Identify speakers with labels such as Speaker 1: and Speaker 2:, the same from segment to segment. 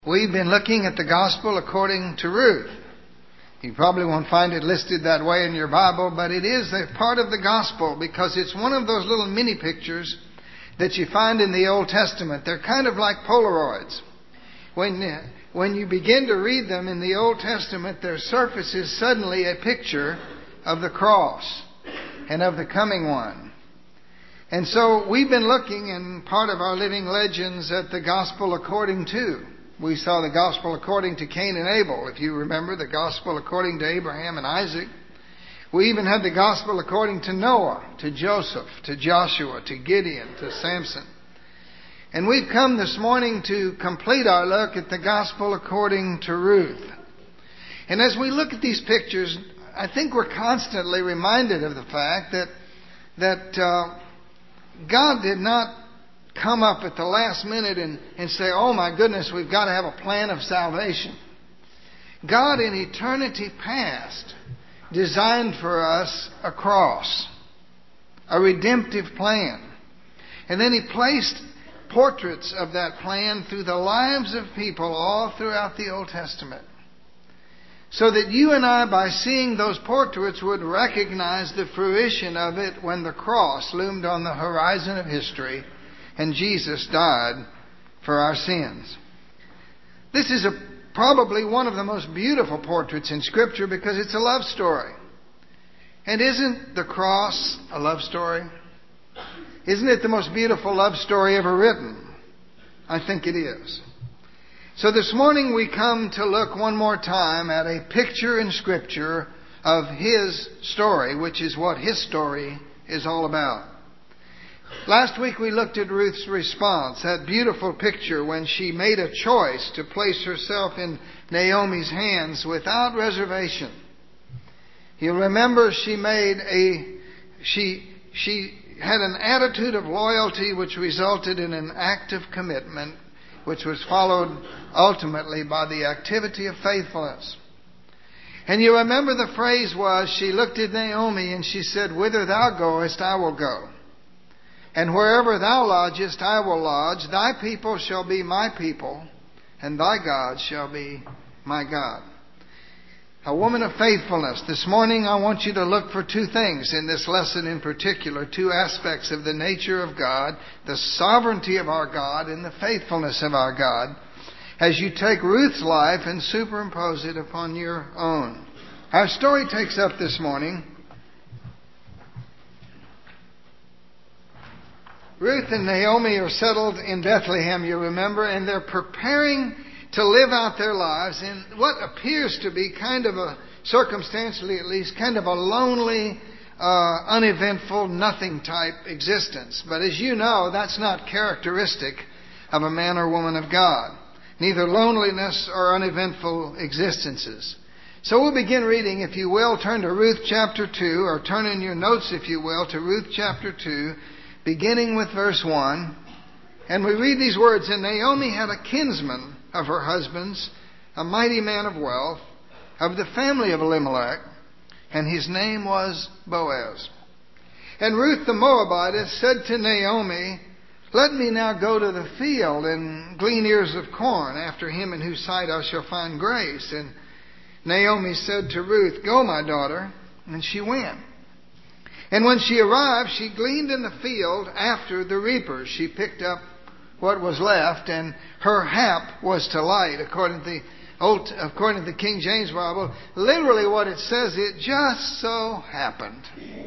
Speaker 1: We've been looking at the Gospel according to Ruth. You probably won't find it listed that way in your Bible, but it is a part of the Gospel because it's one of those little mini pictures that you find in the Old Testament. They're kind of like Polaroids. When you begin to read them in the Old Testament, there surfaces suddenly a picture of the cross and of the coming one. And so we've been looking in part of our Living Legends at the Gospel according to. We saw the Gospel according to Cain and Abel, if you remember, the Gospel according to Abraham and Isaac. We even had the Gospel according to Noah, to Joseph, to Joshua, to Gideon, to Samson. And we've come this morning to complete our look at the Gospel according to Ruth. And as we look at these pictures, I think we're constantly reminded of the fact that God did not come up at the last minute and say, oh my goodness, we've got to have a plan of salvation. God in eternity past designed for us a cross, a redemptive plan. And then He placed portraits of that plan through the lives of people all throughout the Old Testament. So that you and I, by seeing those portraits, would recognize the fruition of it when the cross loomed on the horizon of history and Jesus died for our sins. This is probably one of the most beautiful portraits in Scripture because it's a love story. And isn't the cross a love story? Isn't it the most beautiful love story ever written? I think it is. So this morning we come to look one more time at a picture in Scripture of His story, which is what His story is all about. Last week we looked at Ruth's response, that beautiful picture when she made a choice to place herself in Naomi's hands without reservation. You'll remember she had an attitude of loyalty which resulted in an act of commitment, which was followed ultimately by the activity of faithfulness. And you remember the phrase was, she looked at Naomi and she said, whither thou goest, I will go. And wherever thou lodgest, I will lodge. Thy people shall be my people, and thy God shall be my God. A woman of faithfulness. This morning I want you to look for two things in this lesson in particular, two aspects of the nature of God, the sovereignty of our God and the faithfulness of our God, as you take Ruth's life and superimpose it upon your own. Our story takes up this morning. Ruth and Naomi are settled in Bethlehem, you remember, and they're preparing to live out their lives in what appears to be kind of a, circumstantially at least, kind of a lonely, uneventful, nothing type existence. But as you know, that's not characteristic of a man or woman of God. Neither loneliness or uneventful existences. So we'll begin reading, if you will. Turn to Ruth chapter 2, or turn in your notes, if you will, to Ruth chapter 2, beginning with verse 1. And we read these words, and Naomi had a kinsman of her husband's, a mighty man of wealth, of the family of Elimelech, and his name was Boaz. And Ruth the Moabitess said to Naomi, let me now go to the field and glean ears of corn after him in whose sight I shall find grace. And Naomi said to Ruth, go, my daughter. And she went. And when she arrived, she gleaned in the field after the reapers. She picked up what was left, and her hap was to light, according to the King James Bible. Literally what it says, it just so happened.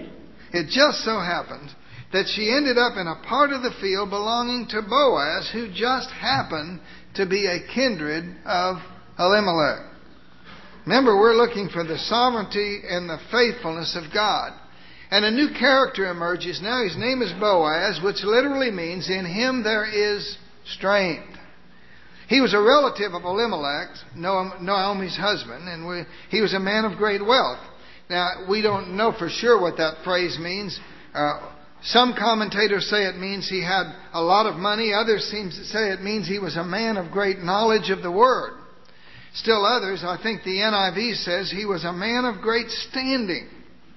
Speaker 1: It just so happened that she ended up in a part of the field belonging to Boaz, who just happened to be a kindred of Elimelech. Remember, we're looking for the sovereignty and the faithfulness of God. And a new character emerges now. His name is Boaz, which literally means in him there is strength. He was a relative of Elimelech, Naomi's husband, and he was a man of great wealth. Now, we don't know for sure what that phrase means. Some commentators say it means he had a lot of money. Others seem to say it means he was a man of great knowledge of the Word. Still others, I think the NIV says he was a man of great standing.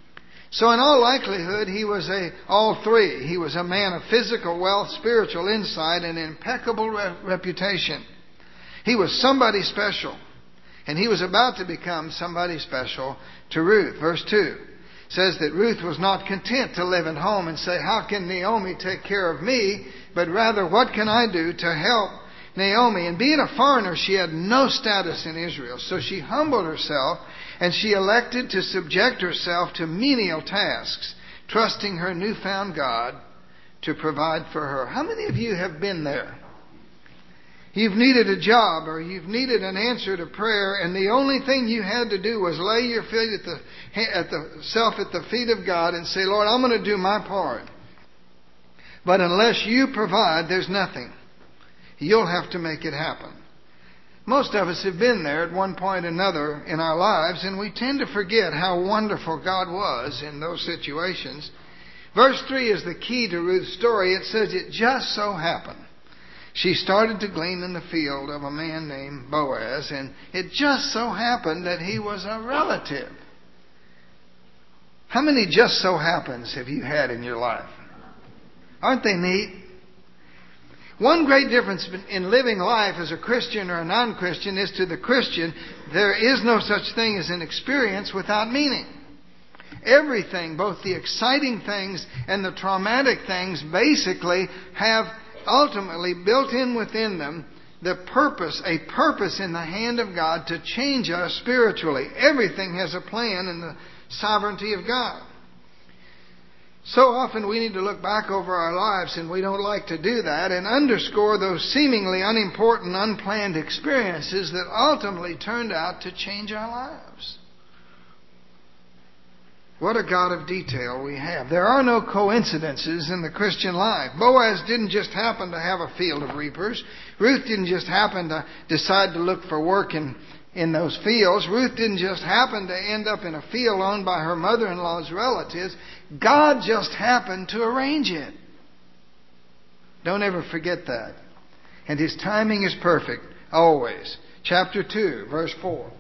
Speaker 1: So in all likelihood, he was all three. He was a man of physical wealth, spiritual insight, and impeccable reputation. He was somebody special. And he was about to become somebody special to Ruth. Verse 2 says that Ruth was not content to live at home and say, how can Naomi take care of me? But rather, what can I do to help Naomi? And being a foreigner, she had no status in Israel. So she humbled herself and she elected to subject herself to menial tasks, trusting her newfound God to provide for her. How many of you have been there? You've needed a job or you've needed an answer to prayer, and the only thing you had to do was lay your feet at the feet of God and say, Lord, I'm going to do my part. But unless you provide, there's nothing. You'll have to make it happen. Most of us have been there at one point or another in our lives, and we tend to forget how wonderful God was in those situations. Verse 3 is the key to Ruth's story. It says, it just so happened. She started to glean in the field of a man named Boaz, and it just so happened that he was a relative. How many just so happens have you had in your life? Aren't they neat? One great difference in living life as a Christian or a non-Christian is, to the Christian, there is no such thing as an experience without meaning. Everything, both the exciting things and the traumatic things, basically have ultimately built in within them a purpose in the hand of God to change us spiritually. Everything has a plan in the sovereignty of God. So often we need to look back over our lives, and we don't like to do that, and underscore those seemingly unimportant, unplanned experiences that ultimately turned out to change our lives. What a God of detail we have. There are no coincidences in the Christian life. Boaz didn't just happen to have a field of reapers. Ruth didn't just happen to decide to look for work in those fields. Ruth didn't just happen to end up in a field owned by her mother-in-law's relatives. God just happened to arrange it. Don't ever forget that. And His timing is perfect, always. Chapter 2, verse 4.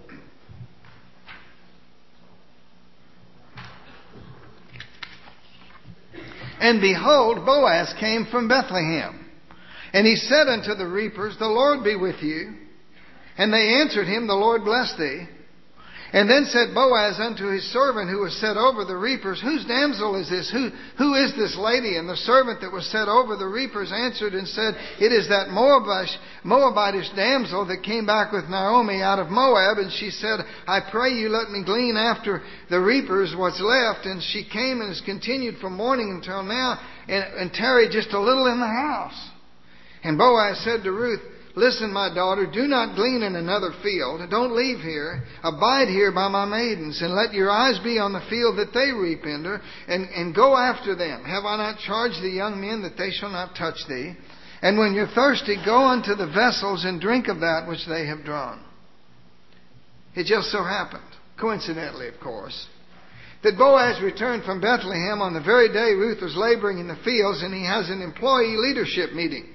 Speaker 1: And behold, Boaz came from Bethlehem. And he said unto the reapers, the Lord be with you. And they answered him, the Lord bless thee. And then said Boaz unto his servant who was set over the reapers, whose damsel is this? Who is this lady? And the servant that was set over the reapers answered and said, it is that Moabitish damsel that came back with Naomi out of Moab. And she said, I pray you let me glean after the reapers what's left. And she came and has continued from morning until now, and tarried just a little in the house. And Boaz said to Ruth, listen, my daughter, do not glean in another field. Don't leave here. Abide here by my maidens, and let your eyes be on the field that they reap in, and go after them. Have I not charged the young men that they shall not touch thee? And when you're thirsty, go unto the vessels and drink of that which they have drawn. It just so happened, coincidentally of course, that Boaz returned from Bethlehem on the very day Ruth was laboring in the fields, and he has an employee leadership meeting.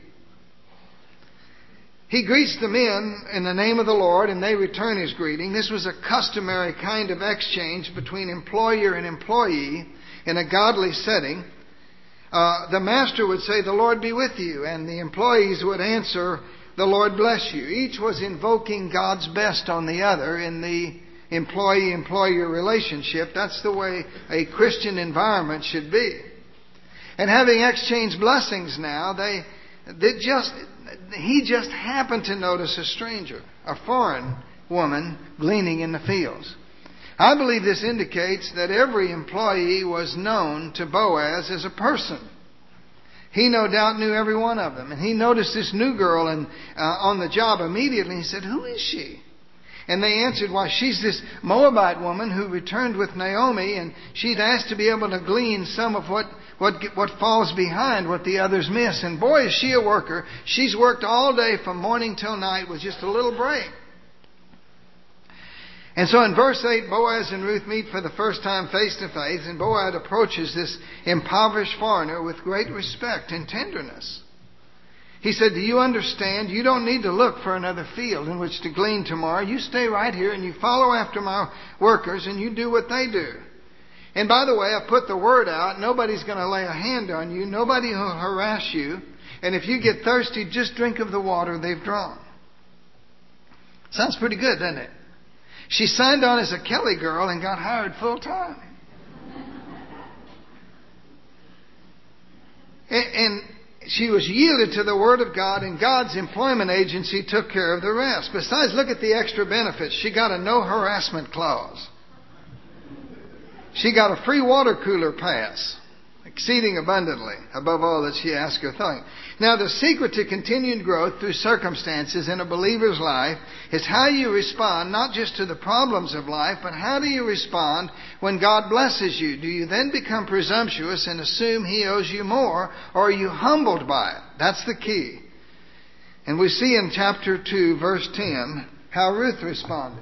Speaker 1: He greets the men in the name of the Lord, and they return his greeting. This was a customary kind of exchange between employer and employee in a godly setting. The master would say, the Lord be with you, and the employees would answer, the Lord bless you. Each was invoking God's best on the other in the employee-employer relationship. That's the way a Christian environment should be. And having exchanged blessings now, he just happened to notice a stranger, a foreign woman, gleaning in the fields. I believe this indicates that every employee was known to Boaz as a person. He no doubt knew every one of them. And he noticed this new girl on the job immediately. He said, who is she? And they answered, why, she's this Moabite woman who returned with Naomi, and she'd asked to be able to glean some of what falls behind what the others miss. And boy, is she a worker. She's worked all day from morning till night with just a little break. And so in verse 8, Boaz and Ruth meet for the first time face to face, and Boaz approaches this impoverished foreigner with great respect and tenderness. He said, do you understand? You don't need to look for another field in which to glean tomorrow. You stay right here and you follow after my workers and you do what they do. And by the way, I put the word out. Nobody's going to lay a hand on you. Nobody will harass you. And if you get thirsty, just drink of the water they've drawn. Sounds pretty good, doesn't it? She signed on as a Kelly girl and got hired full time. And she was yielded to the Word of God, and God's employment agency took care of the rest. Besides, look at the extra benefits. She got a no harassment clause. She got a free water cooler pass, exceeding abundantly above all that she asked or thought. Now, the secret to continued growth through circumstances in a believer's life is how you respond, not just to the problems of life, but how do you respond when God blesses you? Do you then become presumptuous and assume He owes you more, or are you humbled by it? That's the key. And we see in chapter 2, verse 10, how Ruth responded.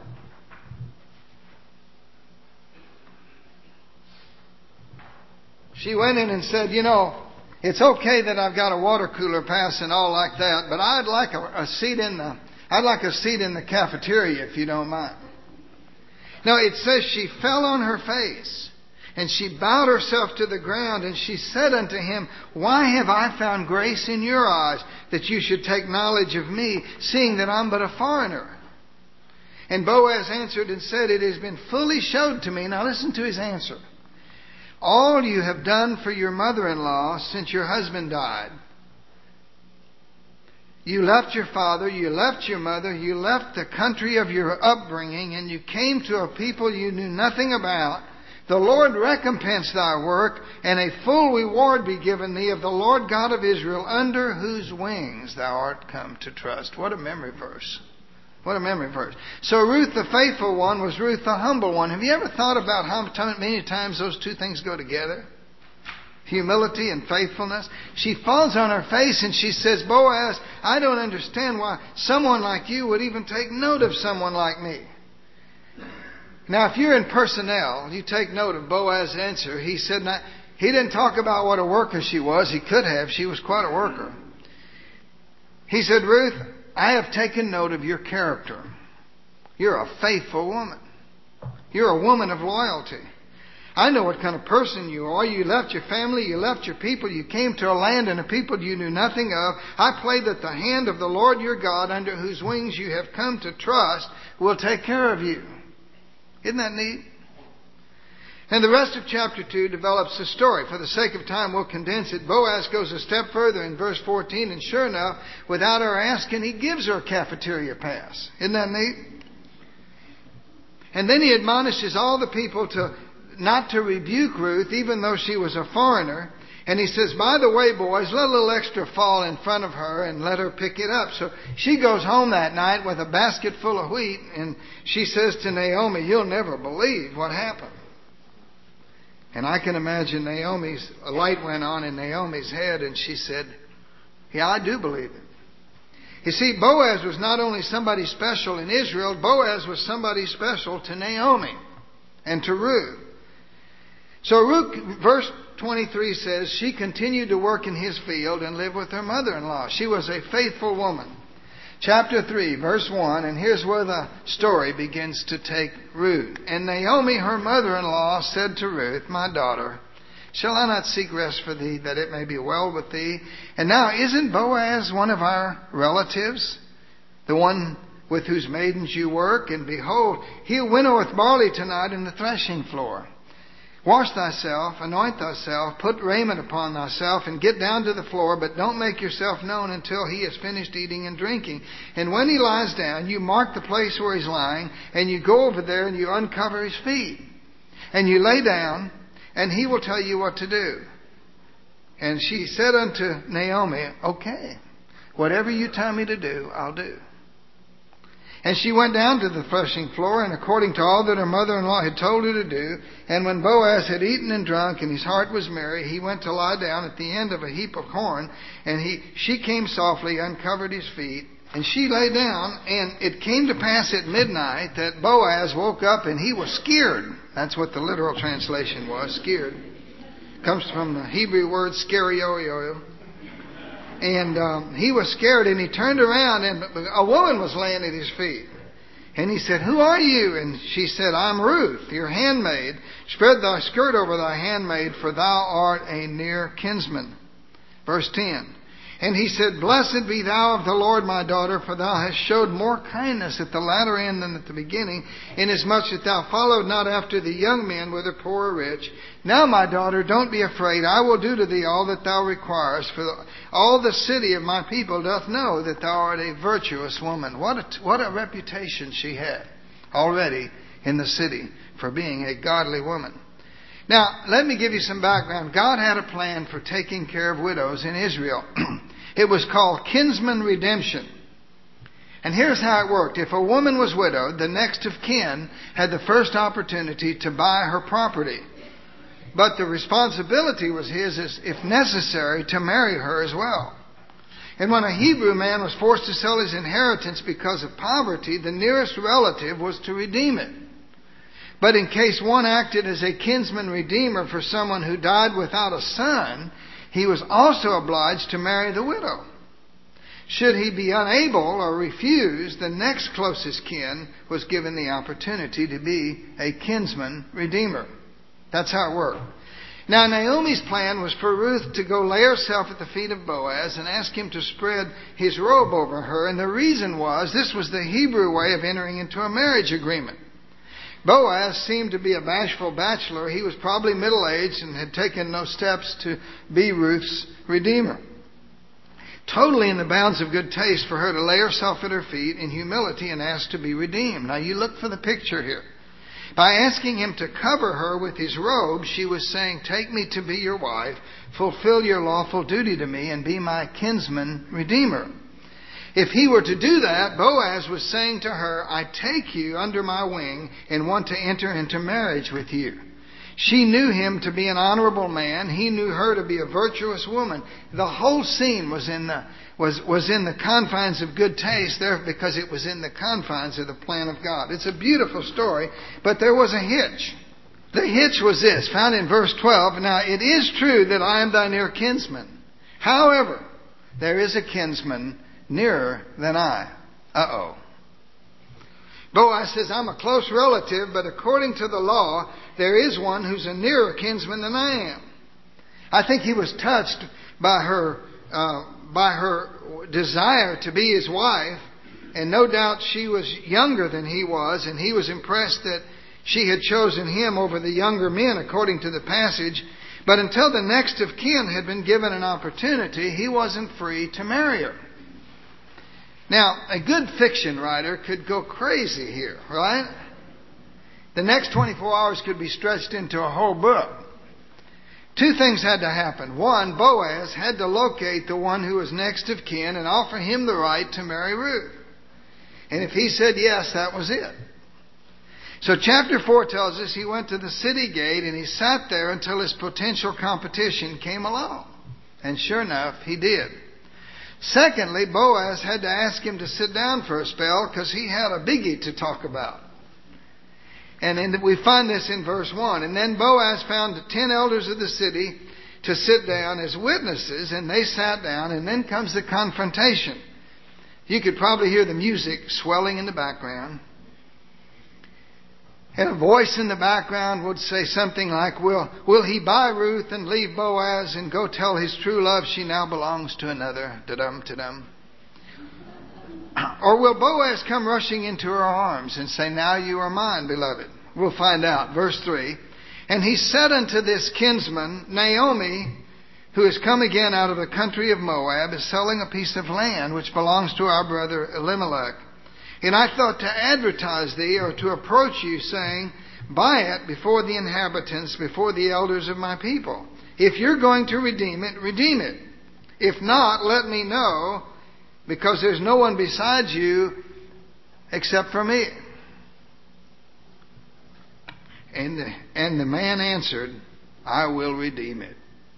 Speaker 1: She went in and said, it's okay that I've got a water cooler pass and all like that, but I'd like a seat in the cafeteria if you don't mind. Now it says she fell on her face and she bowed herself to the ground and she said unto him, why have I found grace in your eyes that you should take knowledge of me, seeing that I'm but a foreigner? And Boaz answered and said, it has been fully showed to me. Now listen to his answer. All you have done for your mother-in-law since your husband died. You left your father, you left your mother, you left the country of your upbringing, and you came to a people you knew nothing about. The Lord recompense thy work, and a full reward be given thee of the Lord God of Israel, under whose wings thou art come to trust. What a memory verse. What a memory verse. So Ruth the faithful one was Ruth the humble one. Have you ever thought about how many times those two things go together? Humility and faithfulness. She falls on her face and she says, Boaz, I don't understand why someone like you would even take note of someone like me. Now, if you're in personnel, you take note of Boaz's answer. He said, he didn't talk about what a worker she was. He could have. She was quite a worker. He said, Ruth, I have taken note of your character. You're a faithful woman. You're a woman of loyalty. I know what kind of person you are. You left your family, you left your people, you came to a land and a people you knew nothing of. I pray that the hand of the Lord your God, under whose wings you have come to trust, will take care of you. Isn't that neat? And the rest of chapter 2 develops the story. For the sake of time, we'll condense it. Boaz goes a step further in verse 14, and sure enough, without her asking, he gives her a cafeteria pass. Isn't that neat? And then he admonishes all the people not to rebuke Ruth, even though she was a foreigner. And he says, by the way, boys, let a little extra fall in front of her and let her pick it up. So she goes home that night with a basket full of wheat, and she says to Naomi, you'll never believe what happened. And I can imagine a light went on in Naomi's head, and she said, yeah, I do believe it. You see, Boaz was not only somebody special in Israel, Boaz was somebody special to Naomi and to Ruth. So Ruth, verse 23 says, she continued to work in his field and live with her mother-in-law. She was a faithful woman. Chapter 3, verse 1, and here's where the story begins to take root. And Naomi, her mother-in-law, said to Ruth, my daughter, shall I not seek rest for thee, that it may be well with thee? And now, isn't Boaz one of our relatives, the one with whose maidens you work? And behold, he winnoweth barley tonight in the threshing floor. Wash thyself, anoint thyself, put raiment upon thyself, and get down to the floor, but don't make yourself known until he has finished eating and drinking. And when he lies down, you mark the place where he's lying, and you go over there and you uncover his feet. And you lay down, and he will tell you what to do. And she said unto Naomi, okay, whatever you tell me to do, I'll do. And she went down to the threshing floor, and according to all that her mother-in-law had told her to do, and when Boaz had eaten and drunk, and his heart was merry, he went to lie down at the end of a heap of corn, and she came softly, uncovered his feet, and she lay down, and it came to pass at midnight that Boaz woke up, and he was scared. That's what the literal translation was, scared. Comes from the Hebrew word scarioio. And he was scared, and he turned around, and a woman was laying at his feet. And he said, who are you? And she said, I'm Ruth, your handmaid. Spread thy skirt over thy handmaid, for thou art a near kinsman. Verse 10. And he said, Blessed be thou of the Lord, my daughter, for thou hast showed more kindness at the latter end than at the beginning, inasmuch that thou followed not after the young men, whether poor or rich. Now, my daughter, don't be afraid. I will do to thee all that thou requirest, for all the city of my people doth know that thou art a virtuous woman. What a reputation she had already in the city for being a godly woman. Now, let me give you some background. God had a plan for taking care of widows in Israel. It was called kinsman redemption. And here's how it worked. If a woman was widowed, the next of kin had the first opportunity to buy her property. But the responsibility was his, if necessary, to marry her as well. And when a Hebrew man was forced to sell his inheritance because of poverty, the nearest relative was to redeem it. But in case one acted as a kinsman redeemer for someone who died without a son, he was also obliged to marry the widow. Should he be unable or refuse, the next closest kin was given the opportunity to be a kinsman redeemer. That's how it worked. Now, Naomi's plan was for Ruth to go lay herself at the feet of Boaz and ask him to spread his robe over her. And the reason was, this was the Hebrew way of entering into a marriage agreement. Boaz seemed to be a bashful bachelor. He was probably middle-aged and had taken no steps to be Ruth's redeemer. Totally in the bounds of good taste for her to lay herself at her feet in humility and ask to be redeemed. Now you look for the picture here. By asking him to cover her with his robe, she was saying, Take me to be your wife, fulfill your lawful duty to me, and be my kinsman redeemer. If he were to do that, Boaz was saying to her, I take you under my wing and want to enter into marriage with you. She knew him to be an honorable man. He knew her to be a virtuous woman. The whole scene was in the confines of good taste there because it was in the confines of the plan of God. It's a beautiful story, but there was a hitch. The hitch was this, found in verse 12. Now, it is true that I am thy near kinsman. However, there is a kinsman nearer than I. Boaz says, I'm a close relative, but according to the law, there is one who's a nearer kinsman than I am. I think he was touched by her desire to be his wife, and no doubt she was younger than he was, and he was impressed that she had chosen him over the younger men, according to the passage. But until the next of kin had been given an opportunity, he wasn't free to marry her. Now, a good fiction writer could go crazy here, right? The next 24 hours could be stretched into a whole book. Two things had to happen. One, Boaz had to locate the one who was next of kin and offer him the right to marry Ruth. And if he said yes, that was it. So chapter 4 tells us he went to the city gate and he sat there until his potential competition came along. And sure enough, he did. Secondly, Boaz had to ask him to sit down for a spell because he had a biggie to talk about. And then we find this in verse 1. And then Boaz found the 10 elders of the city to sit down as witnesses, and they sat down, and then comes the confrontation. You could probably hear the music swelling in the background. And a voice in the background would say something like, Will he buy Ruth and leave Boaz and go tell his true love she now belongs to another? Da-dum, ta-dum. Or will Boaz come rushing into her arms and say, Now you are mine, beloved? We'll find out. Verse 3. And he said unto this kinsman, Naomi, who has come again out of the country of Moab, is selling a piece of land which belongs to our brother Elimelech. And I thought to advertise thee, or to approach you, saying, Buy it before the inhabitants, before the elders of my people. If you're going to redeem it, redeem it. If not, let me know, because there's no one besides you except for me. And the man answered, I will redeem it.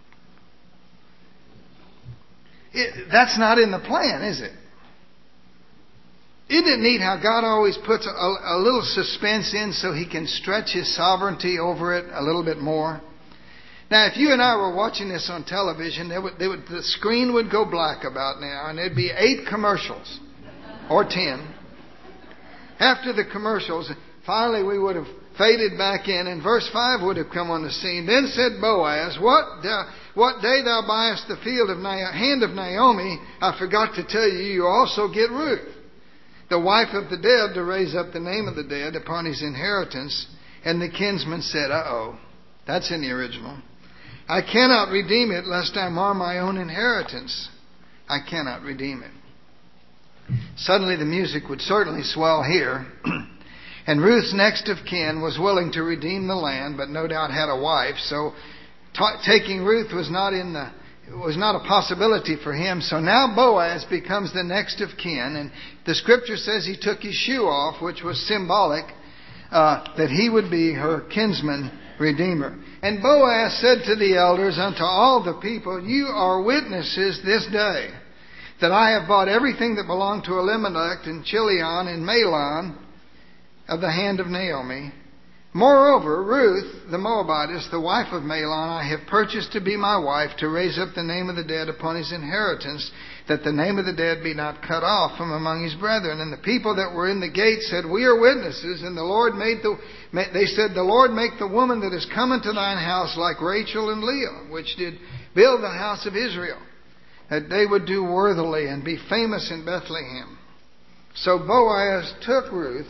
Speaker 1: That's not in the plan, is it? Isn't it neat how God always puts a little suspense in so He can stretch His sovereignty over it a little bit more? Now, if you and I were watching this on television, the screen would go black about now, and there'd be 8 commercials, or 10. After the commercials, finally we would have faded back in, and verse 5 would have come on the scene. Then said Boaz, what day thou buyest the field of hand of Naomi, I forgot to tell you, you also get Ruth, the wife of the dead, to raise up the name of the dead upon his inheritance. And the kinsman said, uh-oh, that's in the original. I cannot redeem it, lest I mar my own inheritance. I cannot redeem it. Suddenly the music would certainly swell here. And Ruth's next of kin was willing to redeem the land, but no doubt had a wife. So taking Ruth was not a possibility for him. So now Boaz becomes the next of kin. And the scripture says he took his shoe off, which was symbolic that he would be her kinsman redeemer. And Boaz said to the elders, unto all the people, you are witnesses this day that I have bought everything that belonged to Elimelech and Chilion and Mahlon of the hand of Naomi. Moreover, Ruth, the Moabitess, the wife of Mahlon, I have purchased to be my wife, to raise up the name of the dead upon his inheritance, that the name of the dead be not cut off from among his brethren. And the people that were in the gate said, we are witnesses. And the Lord they said, the Lord make the woman that is come into thine house like Rachel and Leah, which did build the house of Israel, that they would do worthily and be famous in Bethlehem. So Boaz took Ruth,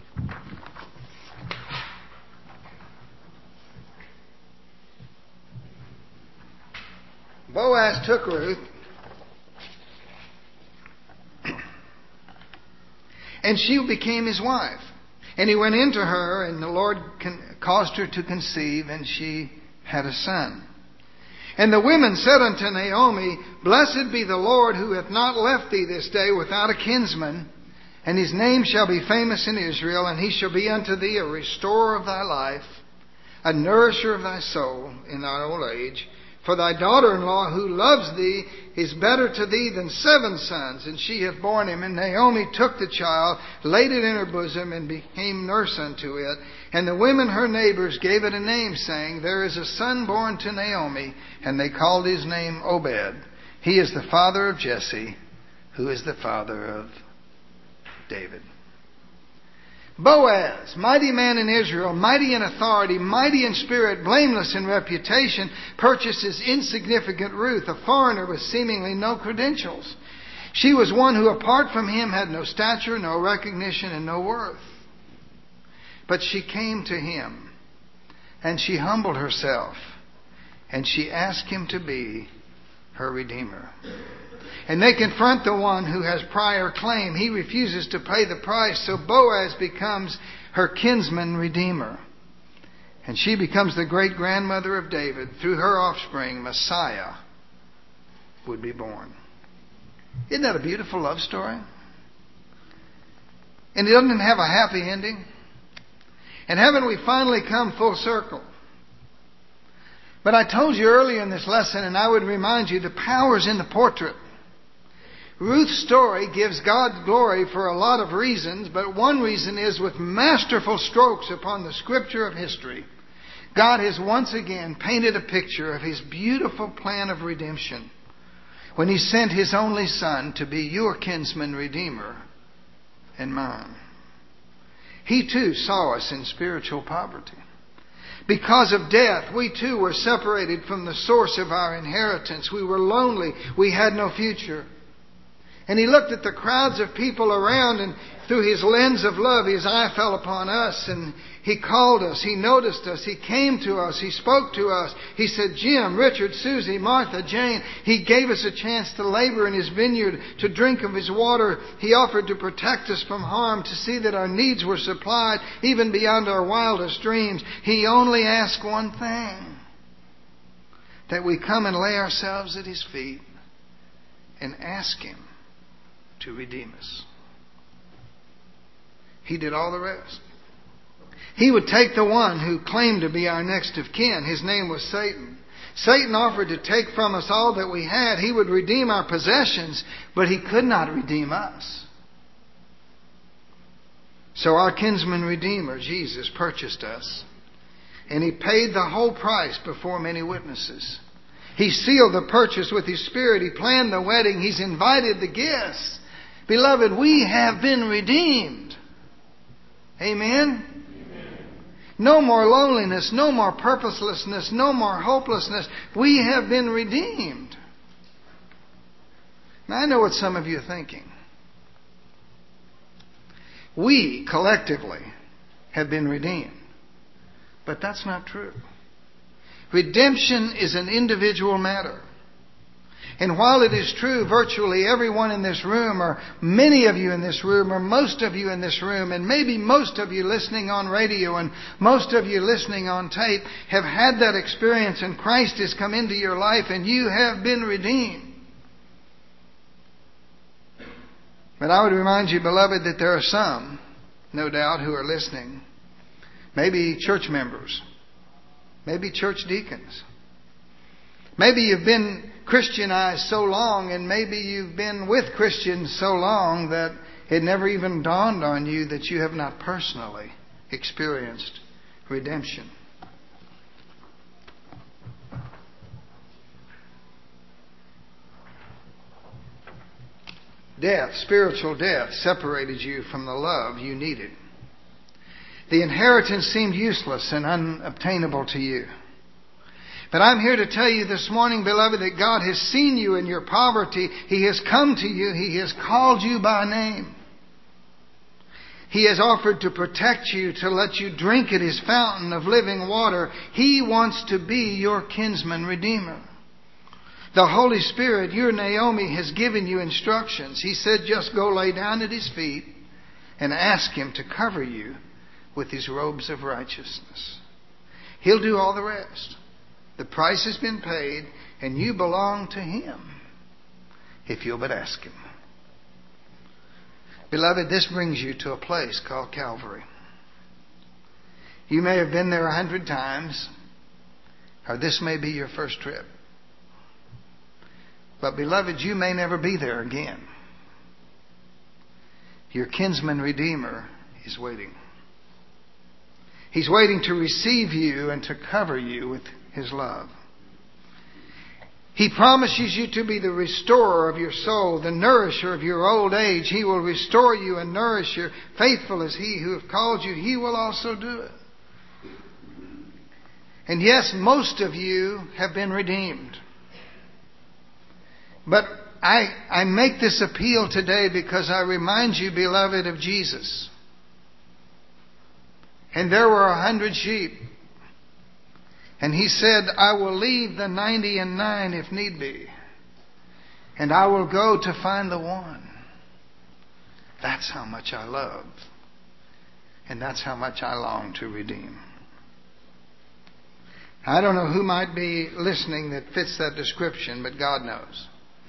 Speaker 1: and she became his wife. And he went into her, and the Lord caused her to conceive, and she had a son. And the women said unto Naomi, blessed be the Lord, who hath not left thee this day without a kinsman, and his name shall be famous in Israel, and he shall be unto thee a restorer of thy life, a nourisher of thy soul in thy old age. For thy daughter-in-law who loves thee is better to thee than 7 sons, and she hath borne him. And Naomi took the child, laid it in her bosom, and became nurse unto it. And the women her neighbors gave it a name, saying, there is a son born to Naomi, and they called his name Obed. He is the father of Jesse, who is the father of David. Boaz, mighty man in Israel, mighty in authority, mighty in spirit, blameless in reputation, purchases insignificant Ruth, a foreigner with seemingly no credentials. She was one who, apart from him, had no stature, no recognition, and no worth. But she came to him, and she humbled herself, and she asked him to be her redeemer. And they confront the one who has prior claim. He refuses to pay the price, so Boaz becomes her kinsman redeemer. And she becomes the great-grandmother of David. Through her offspring, Messiah would be born. Isn't that a beautiful love story? And it doesn't have a happy ending. And haven't we finally come full circle? But I told you earlier in this lesson, and I would remind you, the power's in the portrait. Ruth's story gives God glory for a lot of reasons, but one reason is with masterful strokes upon the scripture of history, God has once again painted a picture of His beautiful plan of redemption when He sent His only Son to be your kinsman redeemer and mine. He too saw us in spiritual poverty. Because of death, we too were separated from the source of our inheritance. We were lonely. We had no future. And He looked at the crowds of people around, and through His lens of love, His eye fell upon us, and He called us. He noticed us. He came to us. He spoke to us. He said, Jim, Richard, Susie, Martha, Jane. He gave us a chance to labor in His vineyard, to drink of His water. He offered to protect us from harm, to see that our needs were supplied, even beyond our wildest dreams. He only asked one thing, that we come and lay ourselves at His feet and ask Him to redeem us. He did all the rest. He would take the one who claimed to be our next of kin. His name was Satan. Satan offered to take from us all that we had. He would redeem our possessions, but he could not redeem us. So our kinsman redeemer, Jesus, purchased us. And He paid the whole price before many witnesses. He sealed the purchase with His Spirit. He planned the wedding. He's invited the guests. Beloved, we have been redeemed. Amen? No more loneliness, no more purposelessness, no more hopelessness. We have been redeemed. Now, I know what some of you are thinking. We, collectively, have been redeemed. But that's not true. Redemption is an individual matter. And while it is true, virtually everyone in this room, or many of you in this room, or most of you in this room, and maybe most of you listening on radio and most of you listening on tape, have had that experience and Christ has come into your life and you have been redeemed. But I would remind you, beloved, that there are some, no doubt, who are listening. Maybe church members. Maybe church deacons. Maybe you've been Christianized so long, and maybe you've been with Christians so long that it never even dawned on you that you have not personally experienced redemption. Death, spiritual death, separated you from the love you needed. The inheritance seemed useless and unobtainable to you. But I'm here to tell you this morning, beloved, that God has seen you in your poverty. He has come to you. He has called you by name. He has offered to protect you, to let you drink at His fountain of living water. He wants to be your kinsman redeemer. The Holy Spirit, your Naomi, has given you instructions. He said, just go lay down at His feet and ask Him to cover you with His robes of righteousness. He'll do all the rest. The price has been paid, and you belong to Him if you'll but ask Him. Beloved, this brings you to a place called Calvary. You may have been there 100 times, or this may be your first trip. But beloved, you may never be there again. Your kinsman redeemer is waiting. He's waiting to receive you and to cover you with His love. He promises you to be the restorer of your soul, the nourisher of your old age. He will restore you and nourish you. Faithful is He who hath called you. He will also do it. And yes, most of you have been redeemed. But I make this appeal today because I remind you, beloved, of Jesus. And there were 100 sheep. And He said, I will leave the 99 if need be. And I will go to find the one. That's how much I love. And that's how much I long to redeem. I don't know who might be listening that fits that description, but God knows.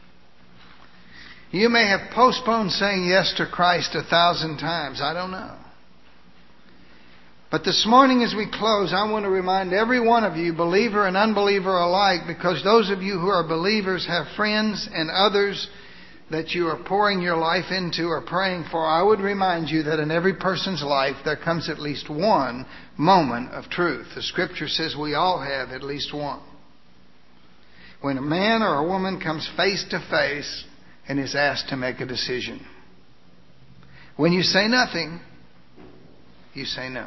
Speaker 1: You may have postponed saying yes to Christ 1,000 times. I don't know. But this morning as we close, I want to remind every one of you, believer and unbeliever alike, because those of you who are believers have friends and others that you are pouring your life into or praying for. I would remind you that in every person's life there comes at least one moment of truth. The Scripture says we all have at least one. When a man or a woman comes face to face and is asked to make a decision. When you say nothing, you say no.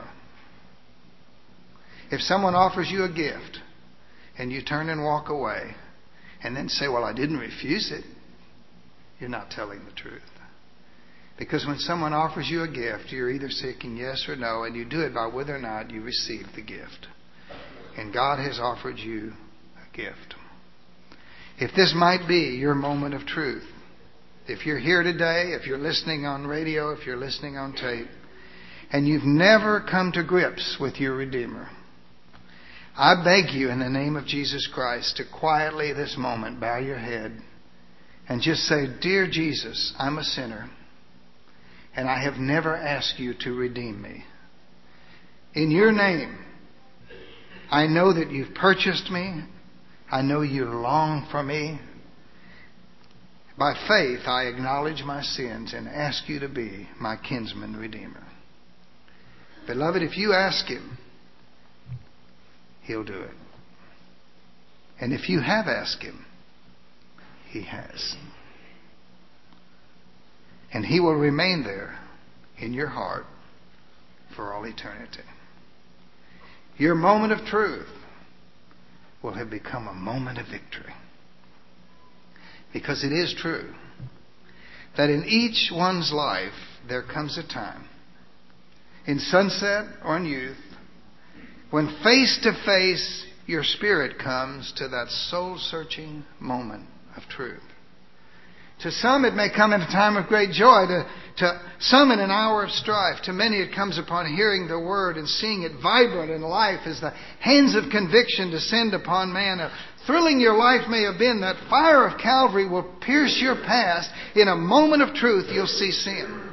Speaker 1: If someone offers you a gift and you turn and walk away and then say, well, I didn't refuse it, you're not telling the truth. Because when someone offers you a gift, you're either saying yes or no, and you do it by whether or not you receive the gift. And God has offered you a gift. If this might be your moment of truth, if you're here today, if you're listening on radio, if you're listening on tape, and you've never come to grips with your Redeemer, I beg you in the name of Jesus Christ to quietly this moment bow your head and just say, Dear Jesus, I'm a sinner and I have never asked you to redeem me. In your name, I know that you've purchased me. I know you long for me. By faith, I acknowledge my sins and ask you to be my kinsman redeemer. Beloved, if you ask Him, He'll do it. And if you have asked Him, He has. And He will remain there in your heart for all eternity. your moment of truth will have become a moment of victory. Because it is true that in each one's life there comes a time, in sunset or in youth, when face to face your spirit comes to that soul-searching moment of truth. To some it may come in a time of great joy. To some in an hour of strife. To many it comes upon hearing the Word and seeing it vibrant in life as the hands of conviction descend upon man. How thrilling your life may have been, that fire of Calvary will pierce your past. In a moment of truth you'll see sin.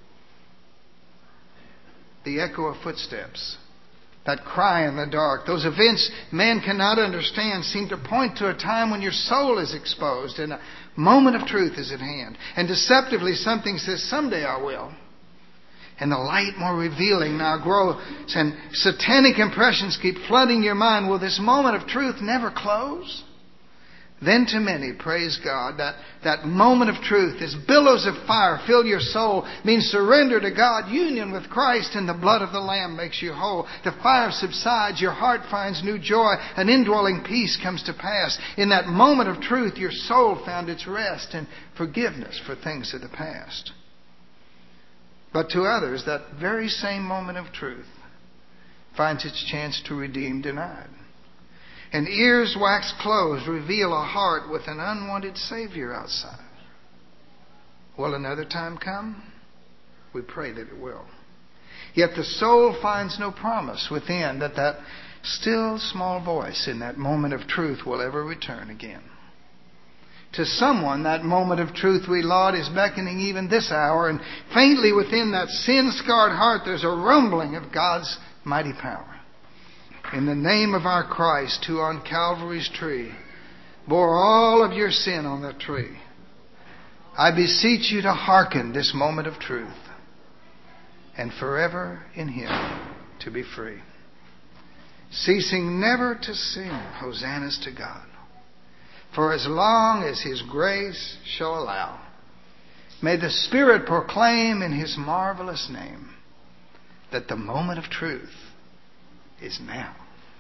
Speaker 1: The echo of footsteps. That cry in the dark. Those events man cannot understand seem to point to a time when your soul is exposed and a moment of truth is at hand. And deceptively something says, someday I will. And the light more revealing now grows and satanic impressions keep flooding your mind. Will this moment of truth never close? Then to many, praise God, that moment of truth, as billows of fire fill your soul, means surrender to God, union with Christ, and the blood of the Lamb makes you whole. The fire subsides, your heart finds new joy, an indwelling peace comes to pass. In that moment of truth, your soul found its rest and forgiveness for things of the past. But to others, that very same moment of truth finds its chance to redeem denied. And ears wax closed reveal a heart with an unwanted Savior outside. Will another time come? We pray that it will. Yet the soul finds no promise within that still small voice in that moment of truth will ever return again. To someone, that moment of truth we laud is beckoning even this hour, and faintly within that sin-scarred heart there's a rumbling of God's mighty power. In the name of our Christ, who on Calvary's tree bore all of your sin on that tree, I beseech you to hearken this moment of truth, and forever in Him to be free, ceasing never to sing hosannas to God, for as long as His grace shall allow. May the Spirit proclaim in His marvelous name that the moment of truth is now.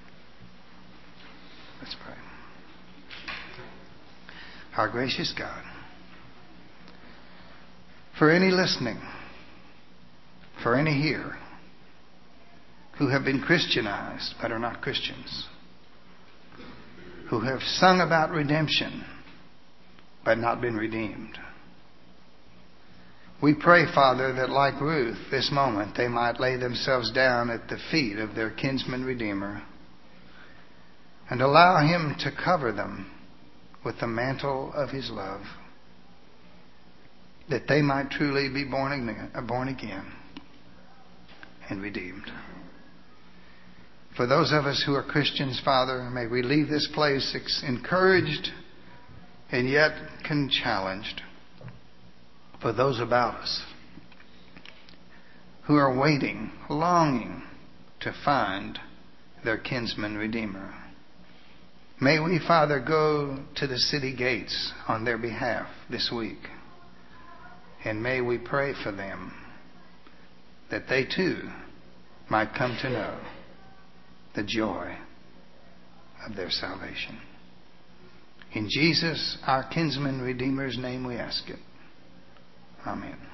Speaker 1: Let's pray. Our gracious God, for any listening, for any here who have been Christianized but are not Christians, who have sung about redemption but not been redeemed, we pray, Father, that like Ruth, this moment they might lay themselves down at the feet of their kinsman Redeemer and allow Him to cover them with the mantle of His love, that they might truly be born again and redeemed. For those of us who are Christians, Father, may we leave this place encouraged and yet challenged. For those about us who are waiting, longing to find their kinsman Redeemer, may we, Father, go to the city gates on their behalf this week, and may we pray for them that they too might come to know the joy of their salvation. In Jesus, our kinsman Redeemer's name, we ask it. Amen.